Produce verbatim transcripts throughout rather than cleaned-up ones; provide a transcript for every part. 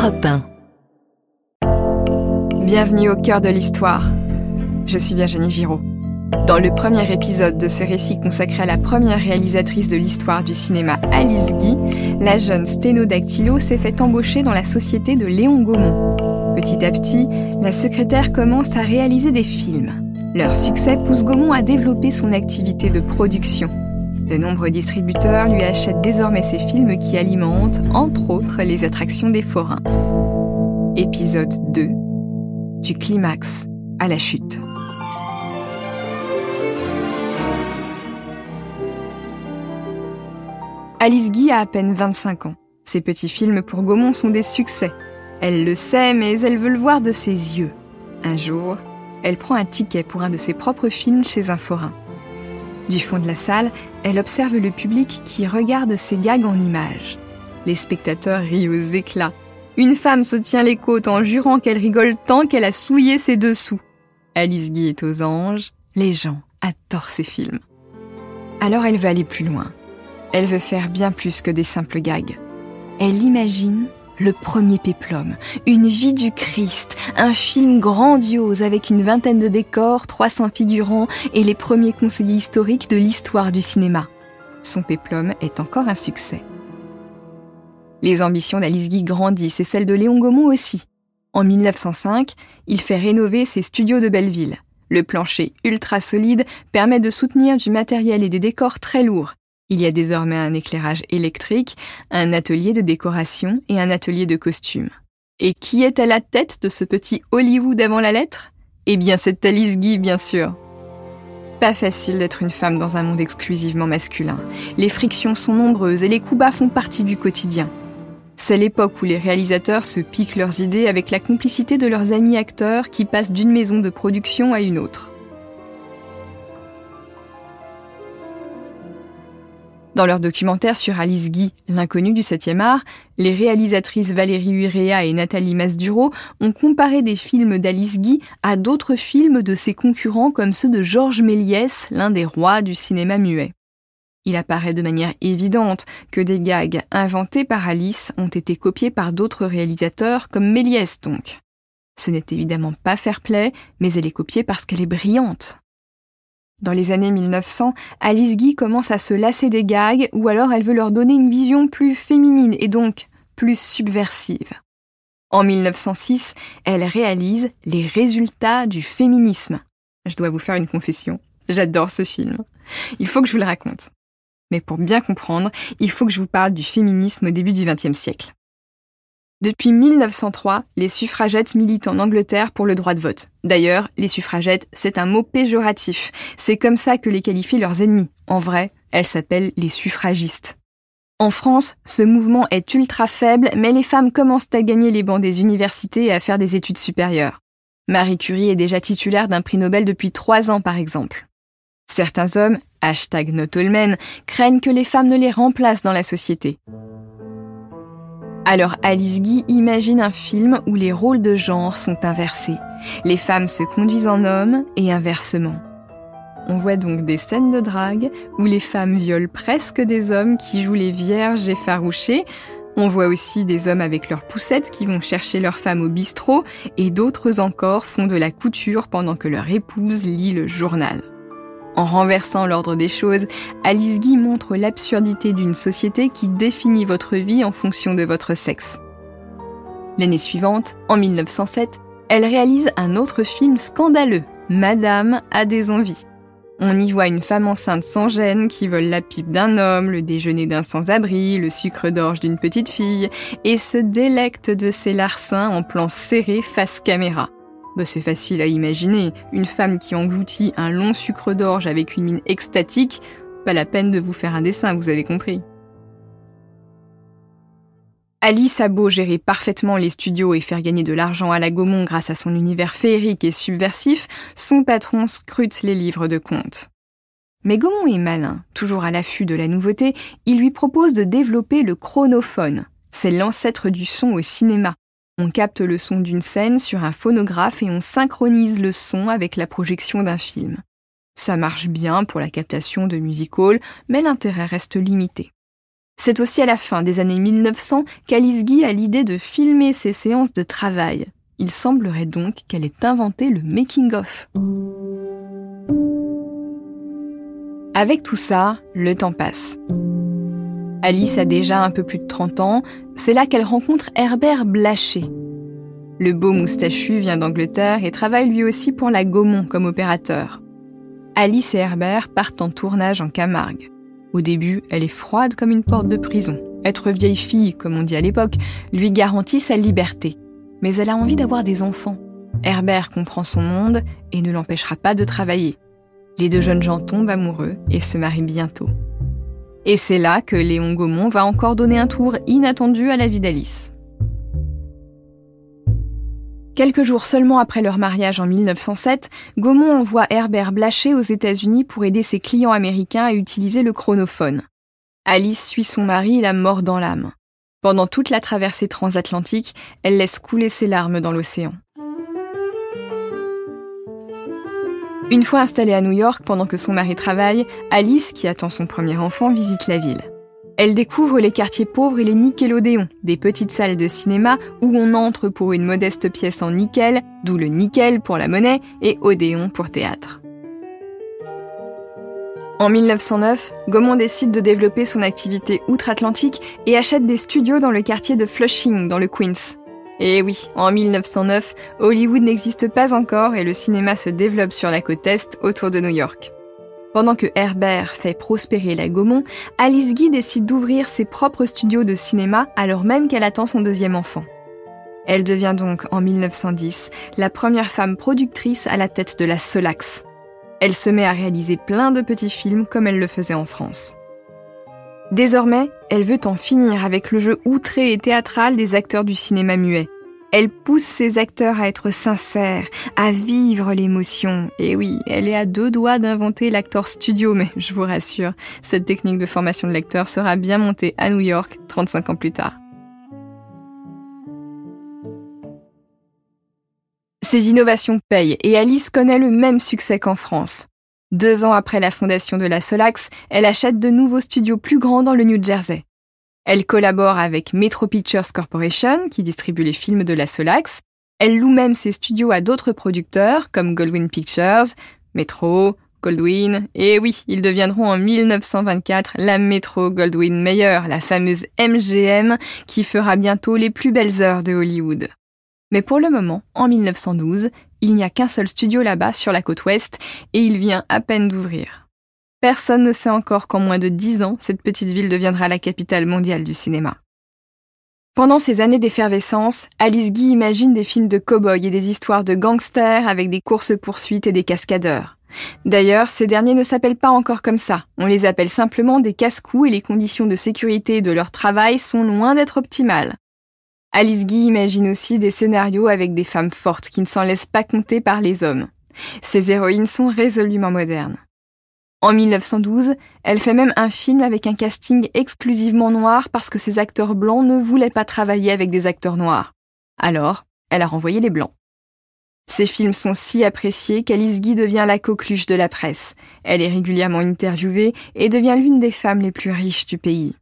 Europe un. Bienvenue au cœur de l'histoire. Je suis Virginie Giraud. Dans le premier épisode de ce récit consacré à la première réalisatrice de l'histoire du cinéma, Alice Guy, la jeune sténodactylo s'est fait embaucher dans la société de Léon Gaumont. Petit à petit, la secrétaire commence à réaliser des films. Leur succès pousse Gaumont à développer son activité de production. De nombreux distributeurs lui achètent désormais ses films qui alimentent, entre autres, les attractions des forains. Épisode deux. Du climax à la chute. Alice Guy a à peine vingt-cinq ans. Ses petits films pour Gaumont sont des succès. Elle le sait, mais elle veut le voir de ses yeux. Un jour, elle prend un ticket pour un de ses propres films chez un forain. Du fond de la salle, elle observe le public qui regarde ses gags en images. Les spectateurs rient aux éclats. Une femme se tient les côtes en jurant qu'elle rigole tant qu'elle a souillé ses dessous. Alice Guy est aux anges. Les gens adorent ses films. Alors elle veut aller plus loin. Elle veut faire bien plus que des simples gags. Elle imagine le premier péplum, une vie du Christ, un film grandiose avec une vingtaine de décors, trois cents figurants et les premiers conseillers historiques de l'histoire du cinéma. Son péplum est encore un succès. Les ambitions d'Alice Guy grandissent et celles de Léon Gaumont aussi. En mille neuf cent cinq, il fait rénover ses studios de Belleville. Le plancher ultra solide permet de soutenir du matériel et des décors très lourds. Il y a désormais un éclairage électrique, un atelier de décoration et un atelier de costumes. Et qui est à la tête de ce petit Hollywood avant la lettre ? Eh bien, c'est Alice Guy, bien sûr. Pas facile d'être une femme dans un monde exclusivement masculin. Les frictions sont nombreuses et les coups bas font partie du quotidien. C'est l'époque où les réalisateurs se piquent leurs idées avec la complicité de leurs amis acteurs qui passent d'une maison de production à une autre. Dans leur documentaire sur Alice Guy, l'inconnue du septième art, les réalisatrices Valérie Urrea et Nathalie Masduro ont comparé des films d'Alice Guy à d'autres films de ses concurrents comme ceux de Georges Méliès, l'un des rois du cinéma muet. Il apparaît de manière évidente que des gags inventés par Alice ont été copiés par d'autres réalisateurs comme Méliès donc. Ce n'est évidemment pas fair-play, mais elle est copiée parce qu'elle est brillante. Dans les années mille neuf cents, Alice Guy commence à se lasser des gags ou alors elle veut leur donner une vision plus féminine et donc plus subversive. En mille neuf cent six, elle réalise Les résultats du féminisme. Je dois vous faire une confession, j'adore ce film. Il faut que je vous le raconte. Mais pour bien comprendre, il faut que je vous parle du féminisme au début du vingtième siècle. Depuis mille neuf cent trois, les suffragettes militent en Angleterre pour le droit de vote. D'ailleurs, les suffragettes, c'est un mot péjoratif. C'est comme ça que les qualifient leurs ennemis. En vrai, elles s'appellent les suffragistes. En France, ce mouvement est ultra faible, mais les femmes commencent à gagner les bancs des universités et à faire des études supérieures. Marie Curie est déjà titulaire d'un prix Nobel depuis trois ans, par exemple. Certains hommes, hashtag not all men, craignent que les femmes ne les remplacent dans la société. Alors Alice Guy imagine un film où les rôles de genre sont inversés. Les femmes se conduisent en hommes et inversement. On voit donc des scènes de drague où les femmes violent presque des hommes qui jouent les vierges effarouchées. On voit aussi des hommes avec leurs poussettes qui vont chercher leurs femmes au bistrot et d'autres encore font de la couture pendant que leur épouse lit le journal. En renversant l'ordre des choses, Alice Guy montre l'absurdité d'une société qui définit votre vie en fonction de votre sexe. L'année suivante, en mille neuf cent sept, elle réalise un autre film scandaleux, Madame a des envies. On y voit une femme enceinte sans gêne qui vole la pipe d'un homme, le déjeuner d'un sans-abri, le sucre d'orge d'une petite fille, et se délecte de ses larcins en plan serré face caméra. Bah, c'est facile à imaginer, une femme qui engloutit un long sucre d'orge avec une mine extatique, pas la peine de vous faire un dessin, vous avez compris. Alice a beau gérer parfaitement les studios et faire gagner de l'argent à la Gaumont grâce à son univers féerique et subversif, son patron scrute les livres de comptes. Mais Gaumont est malin, toujours à l'affût de la nouveauté, il lui propose de développer le chronophone. C'est l'ancêtre du son au cinéma. On capte le son d'une scène sur un phonographe et on synchronise le son avec la projection d'un film. Ça marche bien pour la captation de music hall, mais l'intérêt reste limité. C'est aussi à la fin des années mille neuf cents qu'Alice Guy a l'idée de filmer ses séances de travail. Il semblerait donc qu'elle ait inventé le making-of. Avec tout ça, le temps passe. Alice a déjà un peu plus de trente ans, c'est là qu'elle rencontre Herbert Blaché. Le beau moustachu vient d'Angleterre et travaille lui aussi pour la Gaumont comme opérateur. Alice et Herbert partent en tournage en Camargue. Au début, elle est froide comme une porte de prison. Être vieille fille, comme on dit à l'époque, lui garantit sa liberté. Mais elle a envie d'avoir des enfants. Herbert comprend son monde et ne l'empêchera pas de travailler. Les deux jeunes gens tombent amoureux et se marient bientôt. Et c'est là que Léon Gaumont va encore donner un tour inattendu à la vie d'Alice. Quelques jours seulement après leur mariage en mille neuf cent sept, Gaumont envoie Herbert Blaché aux États-Unis pour aider ses clients américains à utiliser le chronophone. Alice suit son mari la mort dans l'âme. Pendant toute la traversée transatlantique, elle laisse couler ses larmes dans l'océan. Une fois installée à New York pendant que son mari travaille, Alice, qui attend son premier enfant, visite la ville. Elle découvre les quartiers pauvres et les nickelodeons, des petites salles de cinéma où on entre pour une modeste pièce en nickel, d'où le nickel pour la monnaie et odéon pour théâtre. En mille neuf cent neuf, Gaumont décide de développer son activité outre-Atlantique et achète des studios dans le quartier de Flushing, dans le Queens. Et oui, en mille neuf cent neuf, Hollywood n'existe pas encore et le cinéma se développe sur la côte Est, autour de New York. Pendant que Herbert fait prospérer la Gaumont, Alice Guy décide d'ouvrir ses propres studios de cinéma alors même qu'elle attend son deuxième enfant. Elle devient donc, en mille neuf cent dix, la première femme productrice à la tête de la Solax. Elle se met à réaliser plein de petits films comme elle le faisait en France. Désormais, elle veut en finir avec le jeu outré et théâtral des acteurs du cinéma muet. Elle pousse ses acteurs à être sincères, à vivre l'émotion. Et oui, elle est à deux doigts d'inventer l'acteur studio, mais je vous rassure, cette technique de formation de l'acteur sera bien montée à New York trente-cinq ans plus tard. Ces innovations payent et Alice connaît le même succès qu'en France. Deux ans après la fondation de la Solax, elle achète de nouveaux studios plus grands dans le New Jersey. Elle collabore avec Metro Pictures Corporation, qui distribue les films de la Solax. Elle loue même ses studios à d'autres producteurs, comme Goldwyn Pictures, Metro, Goldwyn. Et oui, ils deviendront en mille neuf cent vingt-quatre la Metro-Goldwyn-Mayer, la fameuse M G M, qui fera bientôt les plus belles heures de Hollywood. Mais pour le moment, en mille neuf cent douze, il n'y a qu'un seul studio là-bas sur la côte ouest et il vient à peine d'ouvrir. Personne ne sait encore qu'en moins de dix ans, cette petite ville deviendra la capitale mondiale du cinéma. Pendant ces années d'effervescence, Alice Guy imagine des films de cow-boys et des histoires de gangsters avec des courses-poursuites et des cascadeurs. D'ailleurs, ces derniers ne s'appellent pas encore comme ça. On les appelle simplement des casse-cous et les conditions de sécurité de leur travail sont loin d'être optimales. Alice Guy imagine aussi des scénarios avec des femmes fortes qui ne s'en laissent pas compter par les hommes. Ces héroïnes sont résolument modernes. En mille neuf cent douze, elle fait même un film avec un casting exclusivement noir parce que ses acteurs blancs ne voulaient pas travailler avec des acteurs noirs. Alors, elle a renvoyé les blancs. Ces films sont si appréciés qu'Alice Guy devient la coqueluche de la presse. Elle est régulièrement interviewée et devient l'une des femmes les plus riches du pays.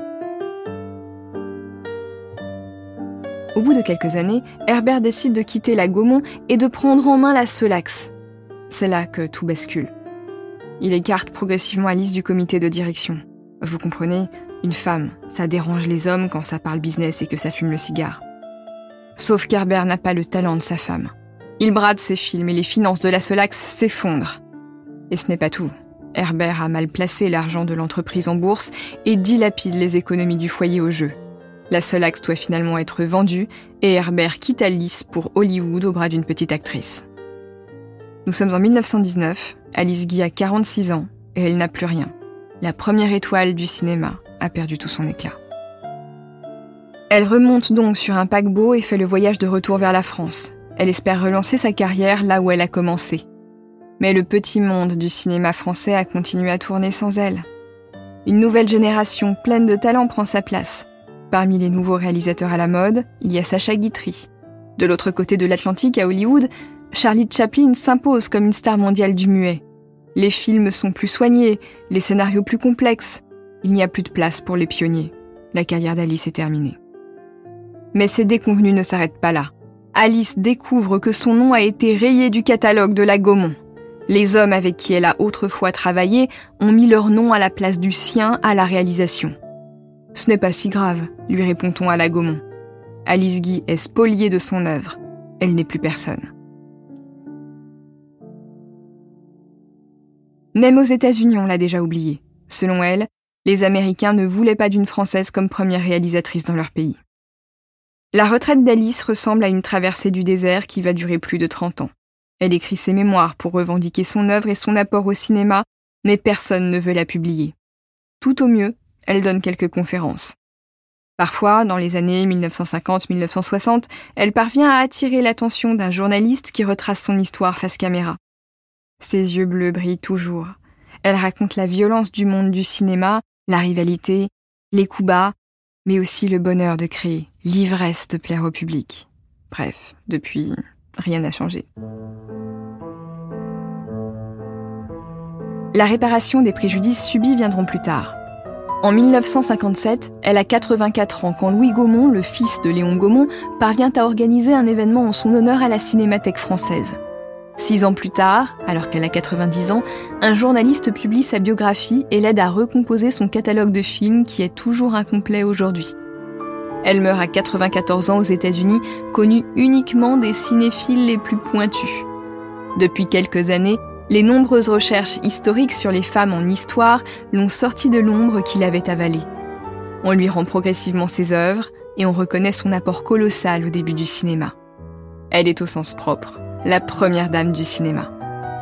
Au bout de quelques années, Herbert décide de quitter la Gaumont et de prendre en main la Solax. C'est là que tout bascule. Il écarte progressivement Alice du comité de direction. Vous comprenez, une femme, ça dérange les hommes quand ça parle business et que ça fume le cigare. Sauf qu'Herbert n'a pas le talent de sa femme. Il brade ses films et les finances de la Solax s'effondrent. Et ce n'est pas tout. Herbert a mal placé l'argent de l'entreprise en bourse et dilapide les économies du foyer au jeu. La Solax doit finalement être vendue et Herbert quitte Alice pour Hollywood au bras d'une petite actrice. Nous sommes en mille neuf cent dix-neuf, Alice Guy a quarante-six ans et elle n'a plus rien. La première étoile du cinéma a perdu tout son éclat. Elle remonte donc sur un paquebot et fait le voyage de retour vers la France. Elle espère relancer sa carrière là où elle a commencé. Mais le petit monde du cinéma français a continué à tourner sans elle. Une nouvelle génération pleine de talent prend sa place. Parmi les nouveaux réalisateurs à la mode, il y a Sacha Guitry. De l'autre côté de l'Atlantique, à Hollywood, Charlie Chaplin s'impose comme une star mondiale du muet. Les films sont plus soignés, les scénarios plus complexes. il n'y a plus de place pour les pionniers. La carrière d'Alice est terminée. Mais ces déconvenues ne s'arrêtent pas là. Alice découvre que son nom a été rayé du catalogue de la Gaumont. Les hommes avec qui elle a autrefois travaillé ont mis leur nom à la place du sien à la réalisation. Ce n'est pas si grave, lui répond-on à la Gaumont. Alice Guy est spoliée de son œuvre. Elle n'est plus personne. Même aux États-Unis, on l'a déjà oubliée. Selon elle, les Américains ne voulaient pas d'une Française comme première réalisatrice dans leur pays. La retraite d'Alice ressemble à une traversée du désert qui va durer plus de trente ans. Elle écrit ses mémoires pour revendiquer son œuvre et son apport au cinéma, mais personne ne veut la publier. Tout au mieux, elle donne quelques conférences. Parfois, dans les années dix-neuf cent cinquante à dix-neuf cent soixante, elle parvient à attirer l'attention d'un journaliste qui retrace son histoire face caméra. Ses yeux bleus brillent toujours. Elle raconte la violence du monde du cinéma, la rivalité, les coups bas, mais aussi le bonheur de créer, l'ivresse de plaire au public. Bref, depuis, rien n'a changé. La réparation des préjudices subis viendront plus tard. En dix-neuf cent cinquante-sept, elle a quatre-vingt-quatre ans quand Louis Gaumont, le fils de Léon Gaumont, parvient à organiser un événement en son honneur à la Cinémathèque française. Six ans plus tard, alors qu'elle a quatre-vingt-dix ans, un journaliste publie sa biographie et l'aide à recomposer son catalogue de films qui est toujours incomplet aujourd'hui. Elle meurt à quatre-vingt-quatorze ans aux États-Unis, connue uniquement des cinéphiles les plus pointus. Depuis quelques années, les nombreuses recherches historiques sur les femmes en histoire l'ont sortie de l'ombre qu'il avait avalée. On lui rend progressivement ses œuvres et on reconnaît son apport colossal au début du cinéma. Elle est au sens propre la première dame du cinéma.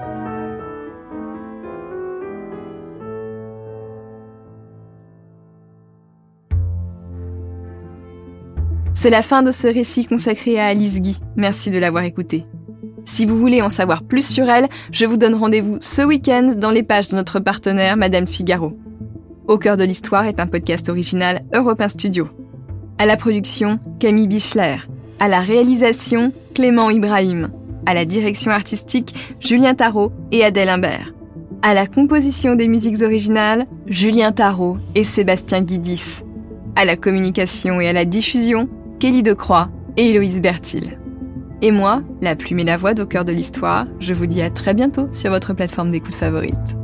C'est la fin de ce récit consacré à Alice Guy. Merci de l'avoir écouté. Si vous voulez en savoir plus sur elle, je vous donne rendez-vous ce week-end dans les pages de notre partenaire Madame Figaro. Au cœur de l'histoire est un podcast original Europe un Studio. À la production, Camille Bichler. À la réalisation, Clément Ibrahim. À la direction artistique, Julien Tarot et Adèle Imbert. À la composition des musiques originales, Julien Tarot et Sébastien Guidis. À la communication et à la diffusion, Kelly Decroix et Héloïse Bertil. Et moi, la plume et la voix d'Au cœur de l'histoire, je vous dis à très bientôt sur votre plateforme d'écoute favorite.